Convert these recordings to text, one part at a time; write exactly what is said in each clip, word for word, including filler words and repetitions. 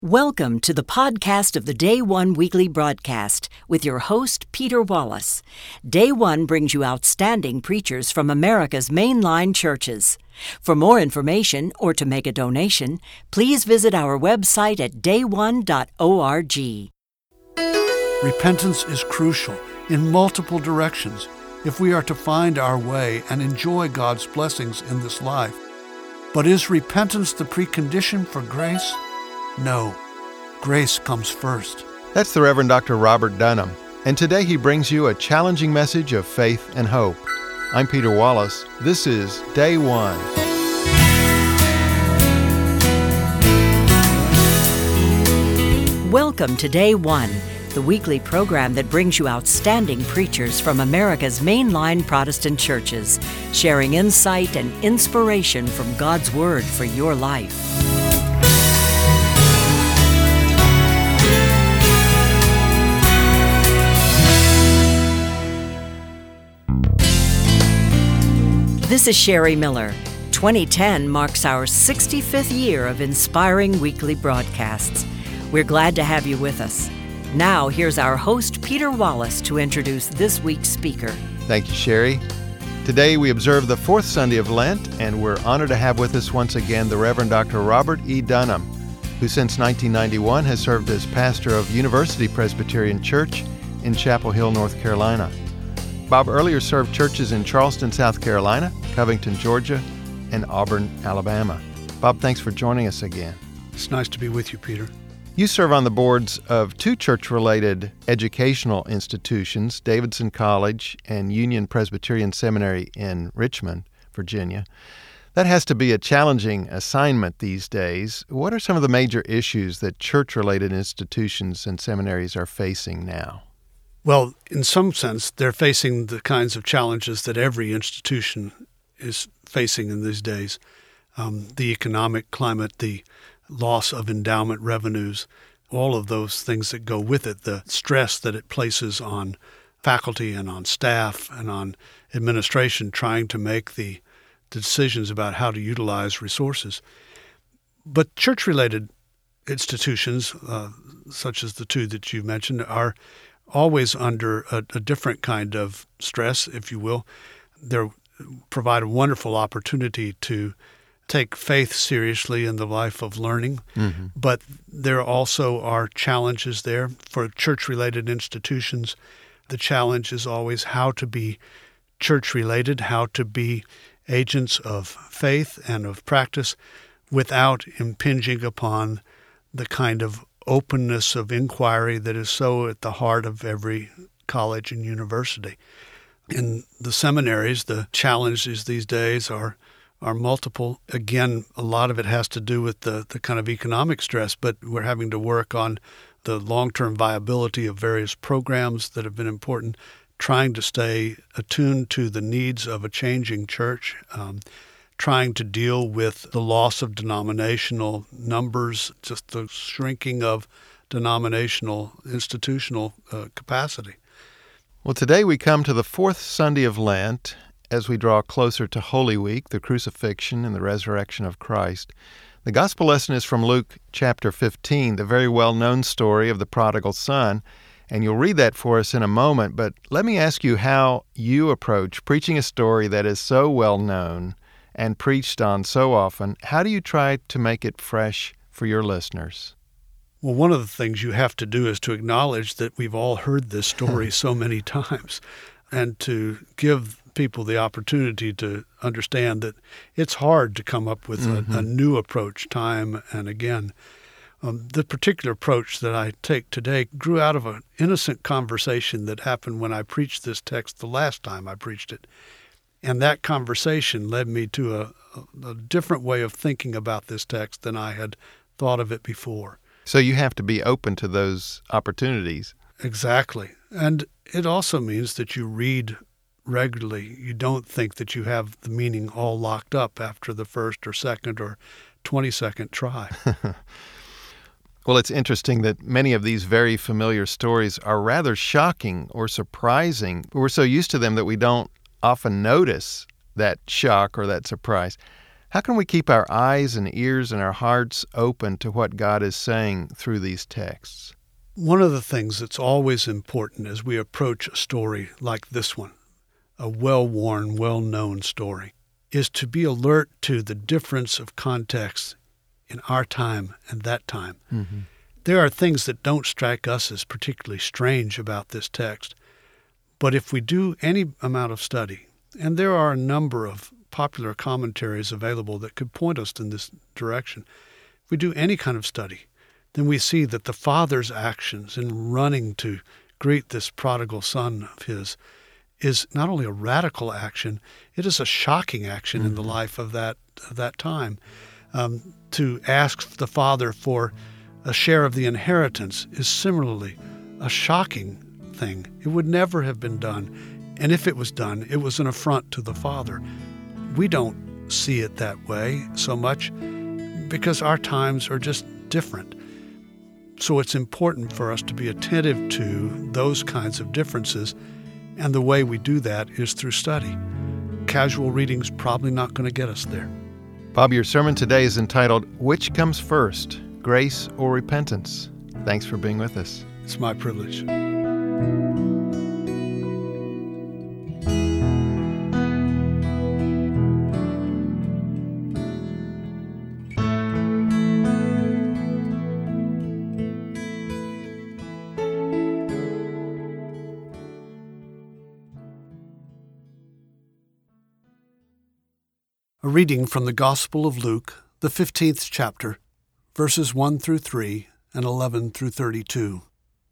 Welcome to the podcast of the Day One Weekly Broadcast with your host, Peter Wallace. Day One brings you outstanding preachers from America's mainline churches. For more information or to make a donation, please visit our website at day one dot org. Repentance is crucial in multiple directions if we are to find our way and enjoy God's blessings in this life. But is repentance the precondition for grace? No. Grace comes first. That's the Reverend Doctor Robert Dunham, and today he brings you a challenging message of faith and hope. I'm Peter Wallace. This is Day One. Welcome to Day One, the weekly program that brings you outstanding preachers from America's mainline Protestant churches, sharing insight and inspiration from God's Word for your life. This is Sherry Miller. twenty ten marks our sixty-fifth year of inspiring weekly broadcasts. We're glad to have you with us. Now, here's our host, Peter Wallace, to introduce this week's speaker. Thank you, Sherry. Today we observe the fourth Sunday of Lent, and we're honored to have with us once again the Reverend Doctor Robert E. Dunham, who since nineteen ninety-one has served as pastor of University Presbyterian Church in Chapel Hill, North Carolina. Bob earlier served churches in Charleston, South Carolina, Covington, Georgia, and Auburn, Alabama. Bob, thanks for joining us again. It's nice to be with you, Peter. You serve on the boards of two church-related educational institutions, Davidson College and Union Presbyterian Seminary in Richmond, Virginia. That has to be a challenging assignment these days. What are some of the major issues that church-related institutions and seminaries are facing now? Well, in some sense, they're facing the kinds of challenges that every institution is facing in these days. Um, the economic climate, the loss of endowment revenues, all of those things that go with it, the stress that it places on faculty and on staff and on administration trying to make the decisions about how to utilize resources. But church-related institutions, uh, such as the two that you mentioned, are always under a, a different kind of stress, if you will. They provide a wonderful opportunity to take faith seriously in the life of learning, mm-hmm. but there also are challenges there for church-related institutions. The challenge is always how to be church-related, how to be agents of faith and of practice without impinging upon the kind of openness of inquiry that is so at the heart of every college and university. In the seminaries, the challenges these days are are multiple. Again, a lot of it has to do with the, the kind of economic stress, but we're having to work on the long-term viability of various programs that have been important, trying to stay attuned to the needs of a changing church, um, trying to deal with the loss of denominational numbers, just the shrinking of denominational institutional uh, capacity. Well, today we come to the fourth Sunday of Lent as we draw closer to Holy Week, the crucifixion and the resurrection of Christ. The gospel lesson is from Luke chapter fifteen, the very well-known story of the prodigal son, and you'll read that for us in a moment, but let me ask you how you approach preaching a story that is so well-known and preached on so often. How do you try to make it fresh for your listeners? Well, one of the things you have to do is to acknowledge that we've all heard this story so many times, and to give people the opportunity to understand that it's hard to come up with mm-hmm. a, a new approach time and again. Um, the particular approach that I take today grew out of an innocent conversation that happened when I preached this text the last time I preached it. And that conversation led me to a, a, a different way of thinking about this text than I had thought of it before. So you have to be open to those opportunities. Exactly. And it also means that you read regularly. You don't think that you have the meaning all locked up after the first or second or twenty-second try. Well, it's interesting that many of these very familiar stories are rather shocking or surprising. We're so used to them that we don't often notice that shock or that surprise. How can we keep our eyes and ears and our hearts open to what God is saying through these texts? One of the things that's always important as we approach a story like this one, a well-worn, well-known story, is to be alert to the difference of context in our time and that time. Mm-hmm. There are things that don't strike us as particularly strange about this text, but if we do any amount of study, and there are a number of popular commentaries available that could point us in this direction, if we do any kind of study, then we see that the father's actions in running to greet this prodigal son of his is not only a radical action, it is a shocking action mm-hmm. in the life of that of that time. Um, to ask the father for a share of the inheritance is similarly a shocking thing. It would never have been done, and if it was done, it was an affront to the father. We don't see it that way so much because our times are just different. So it's important for us to be attentive to those kinds of differences, and the way we do that is through study. Casual reading's probably not going to get us there. Bob, your sermon today is entitled, Which Comes First, Grace or Repentance? Thanks for being with us. It's my privilege. A reading from the Gospel of Luke, the fifteenth chapter, verses one through three and eleven through thirty-two.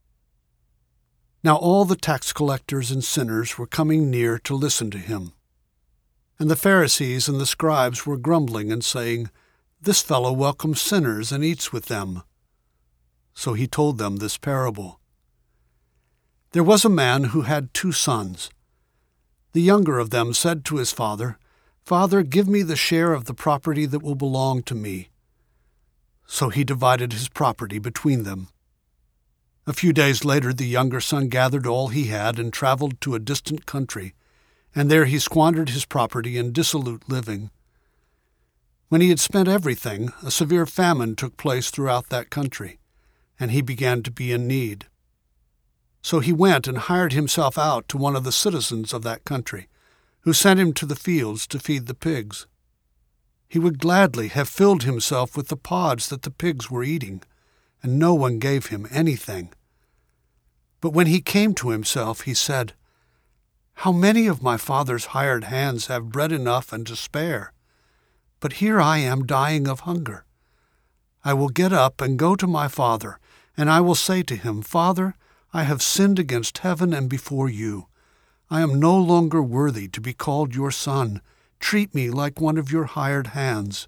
Now all the tax collectors and sinners were coming near to listen to him. And the Pharisees and the scribes were grumbling and saying, This fellow welcomes sinners and eats with them. So he told them this parable. There was a man who had two sons. The younger of them said to his father, Father, give me the share of the property that will belong to me. So he divided his property between them. A few days later, the younger son gathered all he had and traveled to a distant country, and there he squandered his property in dissolute living. When he had spent everything, a severe famine took place throughout that country, and he began to be in need. So he went and hired himself out to one of the citizens of that country, who sent him to the fields to feed the pigs. He would gladly have filled himself with the pods that the pigs were eating, and no one gave him anything. But when he came to himself, he said, How many of my father's hired hands have bread enough and to spare? But here I am dying of hunger. I will get up and go to my father, and I will say to him, Father, I have sinned against heaven and before you. I am no longer worthy to be called your son. Treat me like one of your hired hands.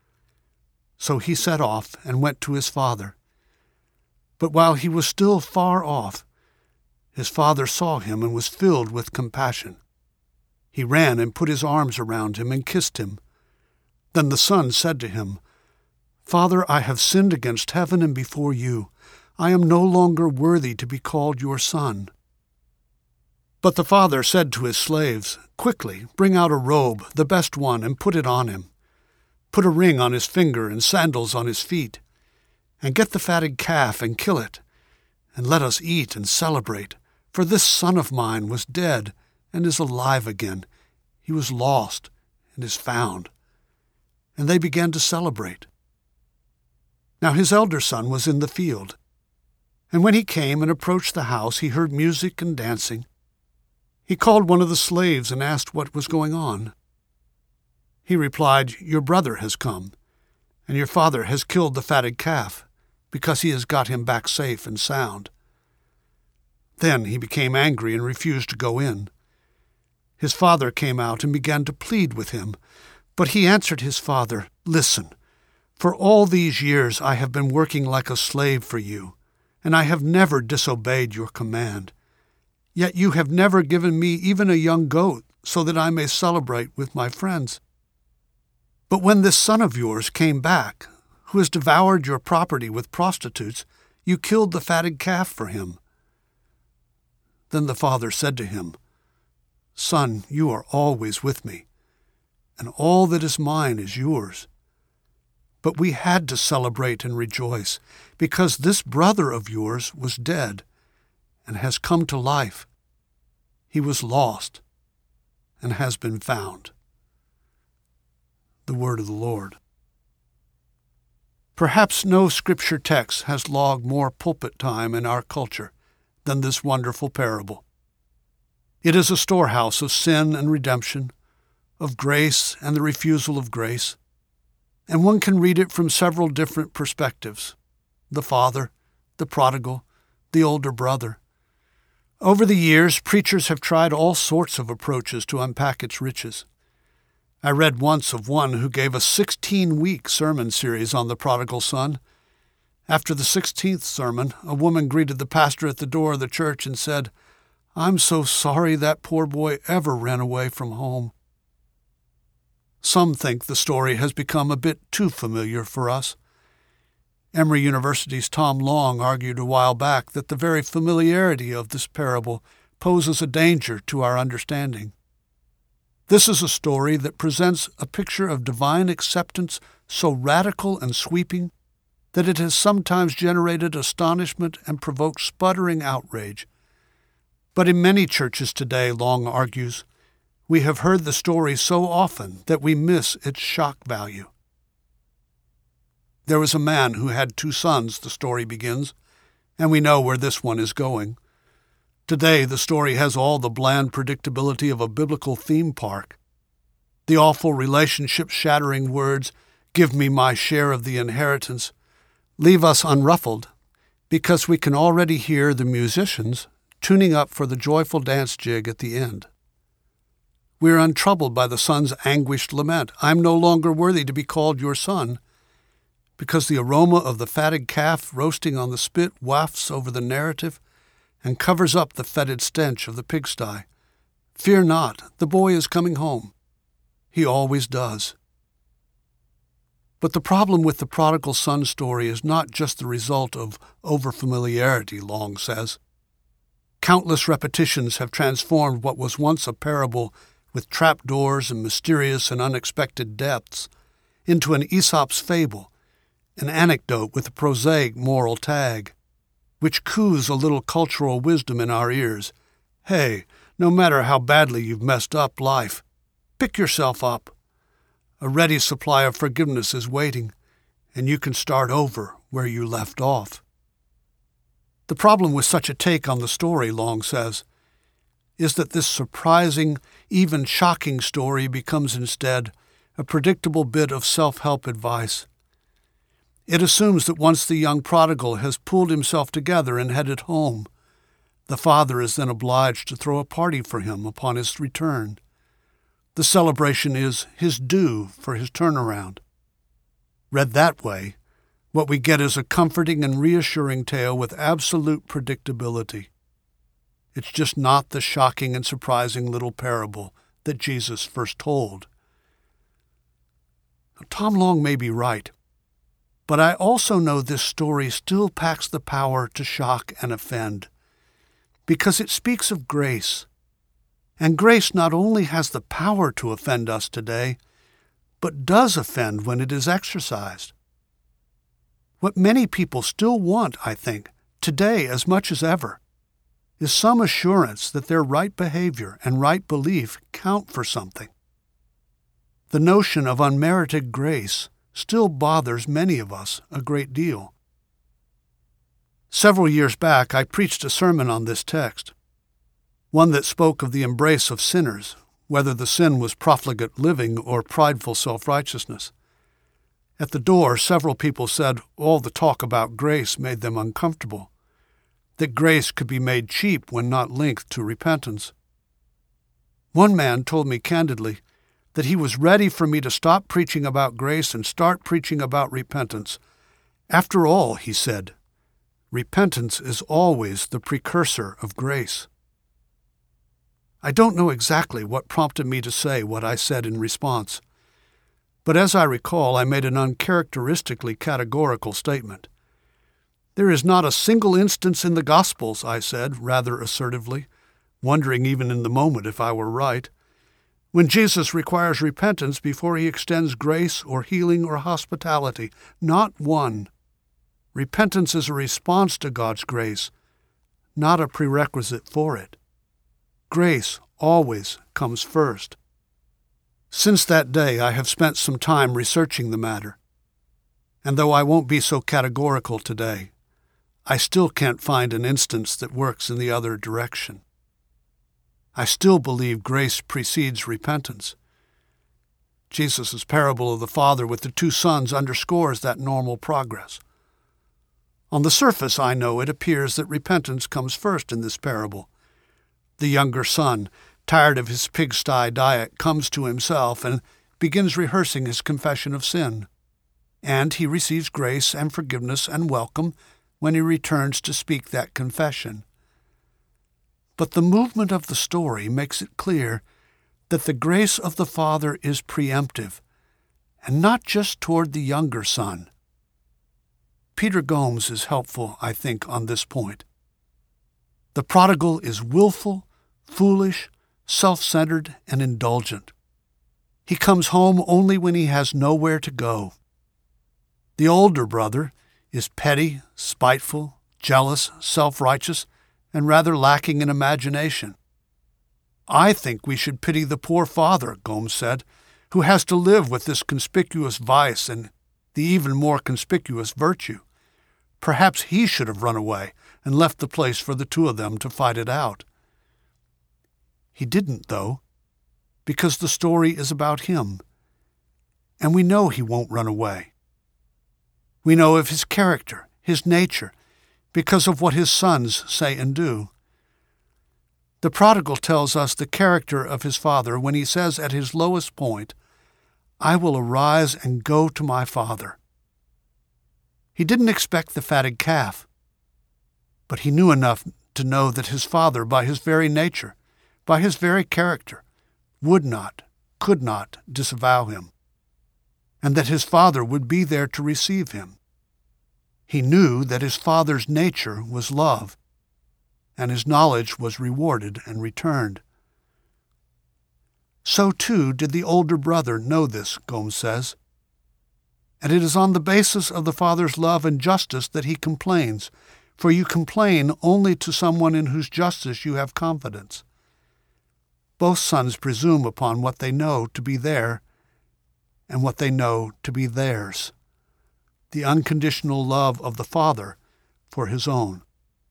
So he set off and went to his father. But while he was still far off, his father saw him and was filled with compassion. He ran and put his arms around him and kissed him. Then the son said to him, Father, I have sinned against heaven and before you. I am no longer worthy to be called your son. But the father said to his slaves, Quickly, bring out a robe, the best one, and put it on him. Put a ring on his finger and sandals on his feet. And get the fatted calf and kill it. And let us eat and celebrate. For this son of mine was dead and is alive again. He was lost and is found. And they began to celebrate. Now his elder son was in the field. And when he came and approached the house, he heard music and dancing. He called one of the slaves and asked what was going on. He replied, Your brother has come, and your father has killed the fatted calf, because he has got him back safe and sound. Then he became angry and refused to go in. His father came out and began to plead with him, but he answered his father, Listen, for all these years I have been working like a slave for you, and I have never disobeyed your command. Yet you have never given me even a young goat, so that I may celebrate with my friends. But when this son of yours came back, who has devoured your property with prostitutes, you killed the fatted calf for him. Then the father said to him, Son, you are always with me, and all that is mine is yours. But we had to celebrate and rejoice, because this brother of yours was dead and has come to life. He was lost and has been found. The word of the Lord. Perhaps no scripture text has logged more pulpit time in our culture than this wonderful parable. It is a storehouse of sin and redemption, of grace and the refusal of grace, and one can read it from several different perspectives: the father, the prodigal, the older brother. Over the years, preachers have tried all sorts of approaches to unpack its riches. I read once of one who gave a sixteen-week sermon series on the prodigal son. After the sixteenth sermon, a woman greeted the pastor at the door of the church and said, "I'm so sorry that poor boy ever ran away from home." Some think the story has become a bit too familiar for us. Emory University's Tom Long argued a while back that the very familiarity of this parable poses a danger to our understanding. This is a story that presents a picture of divine acceptance so radical and sweeping that it has sometimes generated astonishment and provoked sputtering outrage. But in many churches today, Long argues, we have heard the story so often that we miss its shock value. There was a man who had two sons, the story begins, and we know where this one is going. Today, the story has all the bland predictability of a biblical theme park. The awful relationship-shattering words, "Give me my share of the inheritance," leave us unruffled because we can already hear the musicians tuning up for the joyful dance jig at the end. We are untroubled by the son's anguished lament, "I'm no longer worthy to be called your son," because the aroma of the fatted calf roasting on the spit wafts over the narrative and covers up the fetid stench of the pigsty. Fear not, the boy is coming home. He always does. But the problem with the prodigal son story is not just the result of overfamiliarity, Long says. Countless repetitions have transformed what was once a parable with trapdoors and mysterious and unexpected depths into an Aesop's fable, an anecdote with a prosaic moral tag, which coos a little cultural wisdom in our ears. Hey, no matter how badly you've messed up life, pick yourself up. A ready supply of forgiveness is waiting, and you can start over where you left off. The problem with such a take on the story, Long says, is that this surprising, even shocking story becomes instead a predictable bit of self-help advice. It assumes that once the young prodigal has pulled himself together and headed home, the father is then obliged to throw a party for him upon his return. The celebration is his due for his turnaround. Read that way, what we get is a comforting and reassuring tale with absolute predictability. It's just not the shocking and surprising little parable that Jesus first told. Tom Long may be right, but I also know this story still packs the power to shock and offend, because it speaks of grace. And grace not only has the power to offend us today, but does offend when it is exercised. What many people still want, I think, today as much as ever, is some assurance that their right behavior and right belief count for something. The notion of unmerited grace still bothers many of us a great deal. Several years back, I preached a sermon on this text, one that spoke of the embrace of sinners, whether the sin was profligate living or prideful self-righteousness. At the door, several people said all the talk about grace made them uncomfortable, that grace could be made cheap when not linked to repentance. One man told me candidly that he was ready for me to stop preaching about grace and start preaching about repentance. After all, he said, repentance is always the precursor of grace. I don't know exactly what prompted me to say what I said in response, but as I recall, I made an uncharacteristically categorical statement. There is not a single instance in the Gospels, I said, rather assertively, wondering even in the moment if I were right, when Jesus requires repentance before he extends grace or healing or hospitality. Not one. Repentance is a response to God's grace, not a prerequisite for it. Grace always comes first. Since that day, I have spent some time researching the matter. And though I won't be so categorical today, I still can't find an instance that works in the other direction. I still believe grace precedes repentance. Jesus' parable of the father with the two sons underscores that normal progress. On the surface, I know it appears that repentance comes first in this parable. The younger son, tired of his pigsty diet, comes to himself and begins rehearsing his confession of sin. And he receives grace and forgiveness and welcome when he returns to speak that confession. But the movement of the story makes it clear that the grace of the Father is preemptive, and not just toward the younger son. Peter Gomes is helpful, I think, on this point. The prodigal is willful, foolish, self-centered, and indulgent. He comes home only when he has nowhere to go. The older brother is petty, spiteful, jealous, self-righteous, and rather lacking in imagination. I think we should pity the poor father, Gomes said, who has to live with this conspicuous vice and the even more conspicuous virtue. Perhaps he should have run away and left the place for the two of them to fight it out. He didn't, though, because the story is about him, and we know he won't run away. We know of his character, his nature, because of what his sons say and do. The prodigal tells us the character of his father when he says at his lowest point, "I will arise and go to my father." He didn't expect the fatted calf, but he knew enough to know that his father, by his very nature, by his very character, would not, could not disavow him, and that his father would be there to receive him. He knew that his father's nature was love, and his knowledge was rewarded and returned. So too did the older brother know this, Gomes says. And it is on the basis of the father's love and justice that he complains, for you complain only to someone in whose justice you have confidence. Both sons presume upon what they know to be there and what they know to be theirs, the unconditional love of the Father for his own.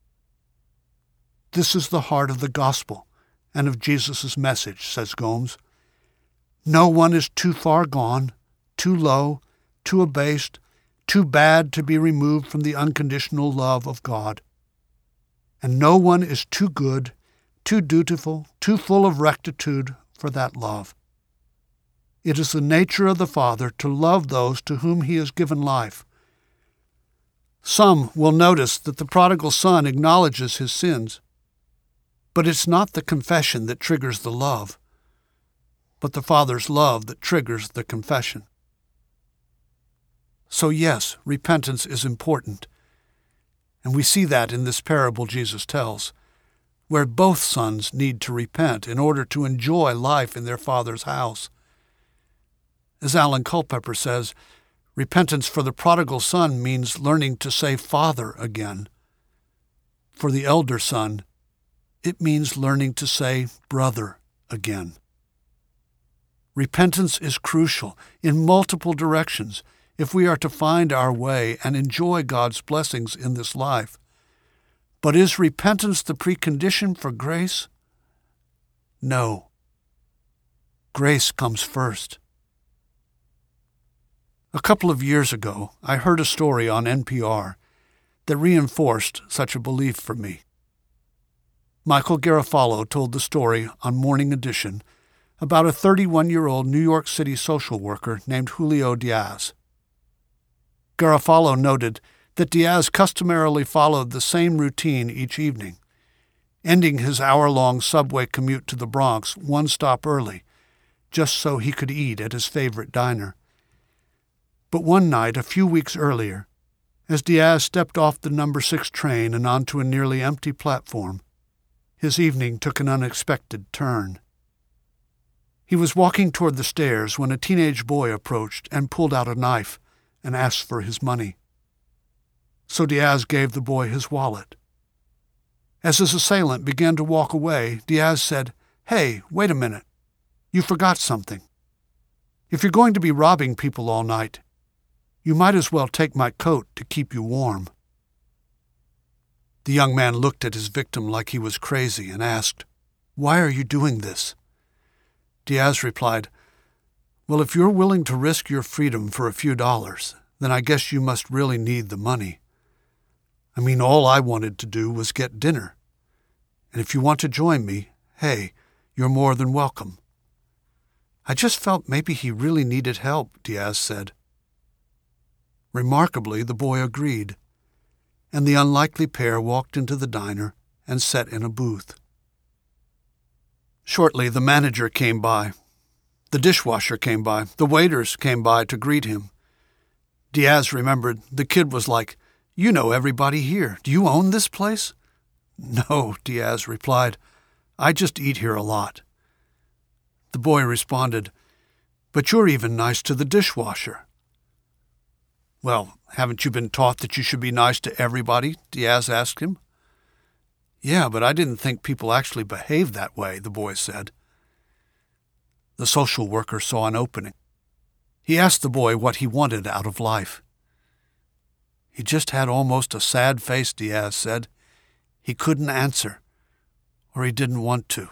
This is the heart of the gospel and of Jesus' message, says Gomes. No one is too far gone, too low, too abased, too bad to be removed from the unconditional love of God. And no one is too good, too dutiful, too full of rectitude for that love. It is the nature of the Father to love those to whom he has given life. Some will notice that the prodigal son acknowledges his sins, but it's not the confession that triggers the love, but the Father's love that triggers the confession. So yes, repentance is important, and we see that in this parable Jesus tells, where both sons need to repent in order to enjoy life in their father's house. As Alan Culpepper says, repentance for the prodigal son means learning to say Father again. For the elder son, it means learning to say brother again. Repentance is crucial in multiple directions if we are to find our way and enjoy God's blessings in this life. But is repentance the precondition for grace? No. Grace comes first. A couple of years ago, I heard a story on N P R that reinforced such a belief for me. Michael Garofalo told the story on Morning Edition about a thirty-one-year-old New York City social worker named Julio Diaz. Garofalo noted that Diaz customarily followed the same routine each evening, ending his hour-long subway commute to the Bronx one stop early, just so he could eat at his favorite diner. But one night, a few weeks earlier, as Diaz stepped off the number six train and onto a nearly empty platform, his evening took an unexpected turn. He was walking toward the stairs when a teenage boy approached and pulled out a knife and asked for his money. So Diaz gave the boy his wallet. As his assailant began to walk away, Diaz said, "Hey, wait a minute. You forgot something. If you're going to be robbing people all night, you might as well take my coat to keep you warm." The young man looked at his victim like he was crazy and asked, "Why are you doing this?" Diaz replied, "Well, if you're willing to risk your freedom for a few dollars, then I guess you must really need the money. I mean, all I wanted to do was get dinner. And if you want to join me, hey, you're more than welcome." "I just felt maybe he really needed help," Diaz said. Remarkably, the boy agreed, and the unlikely pair walked into the diner and sat in a booth. Shortly, the manager came by. The dishwasher came by. The waiters came by to greet him. Diaz remembered the kid was like, "You know everybody here. Do you own this place?" "No," Diaz replied. "I just eat here a lot." The boy responded, "But you're even nice to the dishwasher." "Well, haven't you been taught that you should be nice to everybody?" Diaz asked him. "Yeah, but I didn't think people actually behaved that way," the boy said. The social worker saw an opening. He asked the boy what he wanted out of life. He just had almost a sad face, Diaz said. He couldn't answer, or he didn't want to.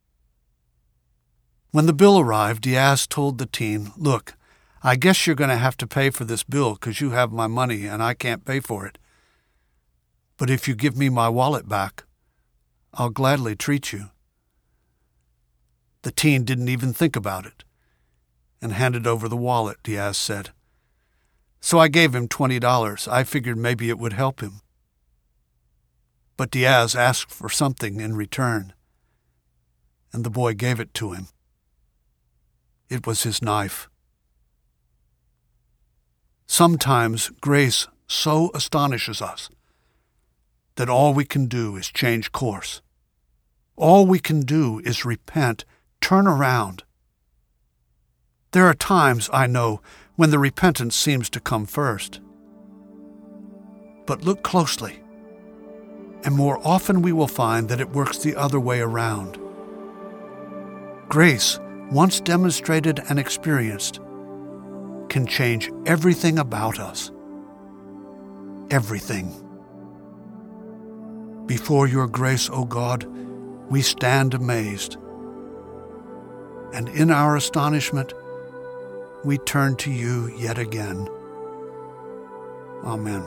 When the bill arrived, Diaz told the teen, "Look, I guess you're going to have to pay for this bill because you have my money and I can't pay for it. But if you give me my wallet back, I'll gladly treat you." The teen didn't even think about it and handed over the wallet, Diaz said. "So I gave him twenty dollars. I figured maybe it would help him." But Diaz asked for something in return, and the boy gave it to him. It was his knife. Sometimes grace so astonishes us that all we can do is change course. All we can do is repent, turn around. There are times, I know, when the repentance seems to come first. But look closely, and more often we will find that it works the other way around. Grace, once demonstrated and experienced, can change everything about us. Everything. Before your grace, O God, we stand amazed. And in our astonishment, we turn to you yet again. Amen.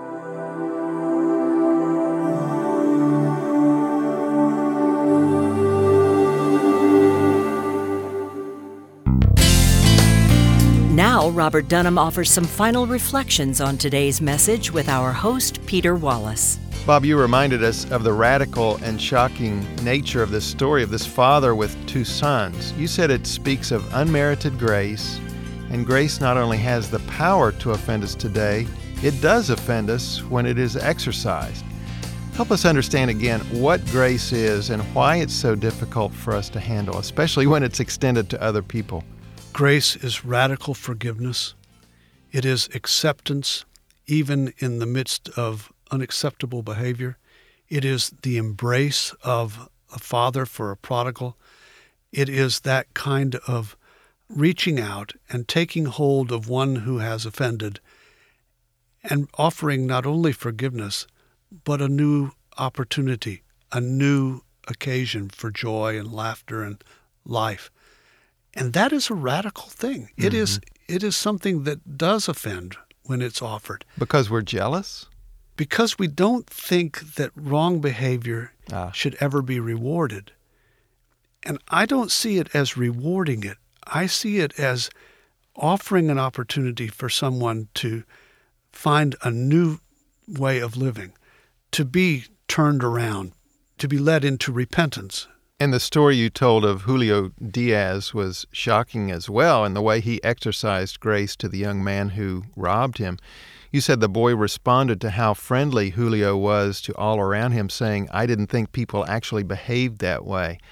Now, Robert Dunham offers some final reflections on today's message with our host, Peter Wallace. Bob, you reminded us of the radical and shocking nature of this story of this father with two sons. You said it speaks of unmerited grace, and grace not only has the power to offend us today, it does offend us when it is exercised. Help us understand again what grace is and why it's so difficult for us to handle, especially when it's extended to other people. Grace is radical forgiveness. It is acceptance even in the midst of unacceptable behavior. It is the embrace of a father for a prodigal. It is that kind of reaching out and taking hold of one who has offended and offering not only forgiveness, but a new opportunity, a new occasion for joy and laughter and life. And that is a radical thing. It mm-hmm. is it is something that does offend when it's offered. Because we're jealous? Because we don't think that wrong behavior ah. should ever be rewarded. And I don't see it as rewarding it. I see it as offering an opportunity for someone to find a new way of living, to be turned around, to be led into repentance. And the story you told of Julio Diaz was shocking as well, in the way he exercised grace to the young man who robbed him. You said the boy responded to how friendly Julio was to all around him, saying, "I didn't think people actually behaved that way."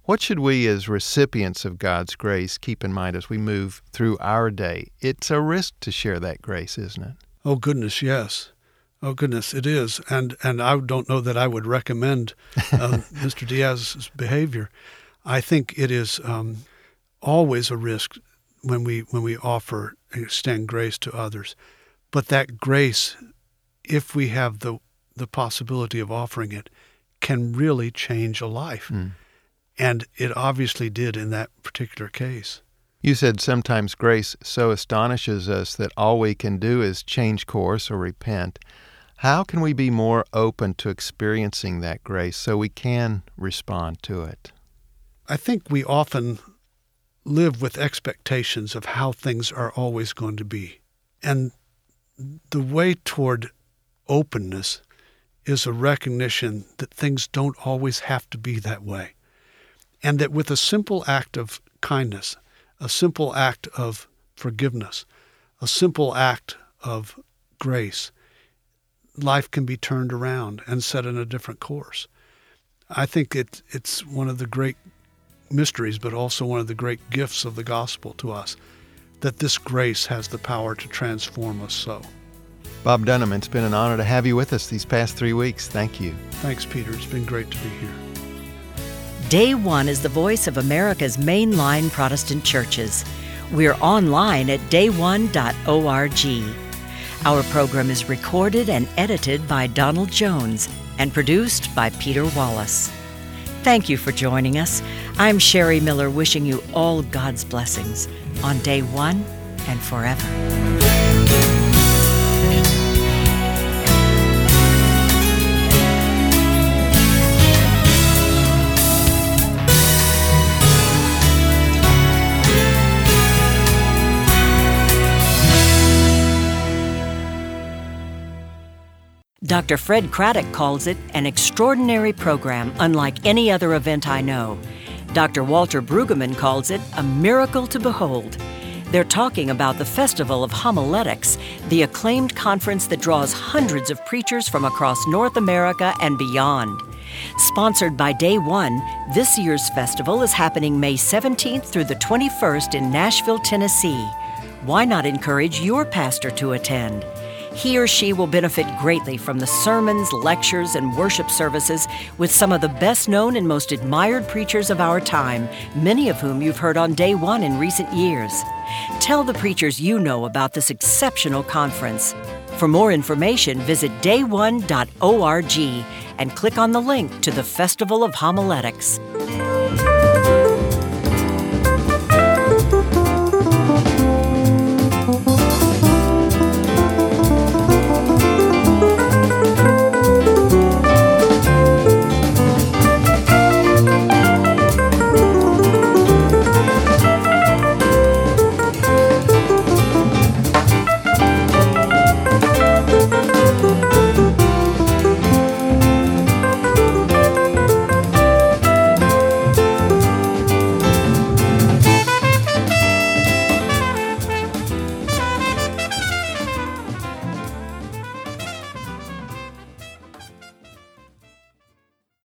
What should we as recipients of God's grace keep in mind as we move through our day? It's a risk to share that grace, isn't it? Oh, goodness, yes. Oh, goodness, it is. And and I don't know that I would recommend um, Mister Diaz's behavior. I think it is um, always a risk when we when we offer and extend grace to others. But that grace, if we have the the possibility of offering it, can really change a life. Mm. And it obviously did in that particular case. You said sometimes grace so astonishes us that all we can do is change course or repent. How can we be more open to experiencing that grace so we can respond to it? I think we often live with expectations of how things are always going to be. And the way toward openness is a recognition that things don't always have to be that way. And that with a simple act of kindness, a simple act of forgiveness, a simple act of grace, life can be turned around and set in a different course. I think it, it's one of the great mysteries, but also one of the great gifts of the gospel to us, that this grace has the power to transform us so. Bob Dunham, it's been an honor to have you with us these past three weeks. Thank you. Thanks, Peter. It's been great to be here. Day One is the voice of America's mainline Protestant churches. We're online at day one dot org. Our program is recorded and edited by Donald Jones and produced by Peter Wallace. Thank you for joining us. I'm Sherry Miller, wishing you all God's blessings on Day One and forever. Doctor Fred Craddock calls it an extraordinary program unlike any other event I know. Doctor Walter Brueggemann calls it a miracle to behold. They're talking about the Festival of Homiletics, the acclaimed conference that draws hundreds of preachers from across North America and beyond. Sponsored by Day One, this year's festival is happening May seventeenth through the twenty-first in Nashville, Tennessee. Why not encourage your pastor to attend? He or she will benefit greatly from the sermons, lectures, and worship services with some of the best-known and most admired preachers of our time, many of whom you've heard on Day One in recent years. Tell the preachers you know about this exceptional conference. For more information, visit day one dot org and click on the link to the Festival of Homiletics.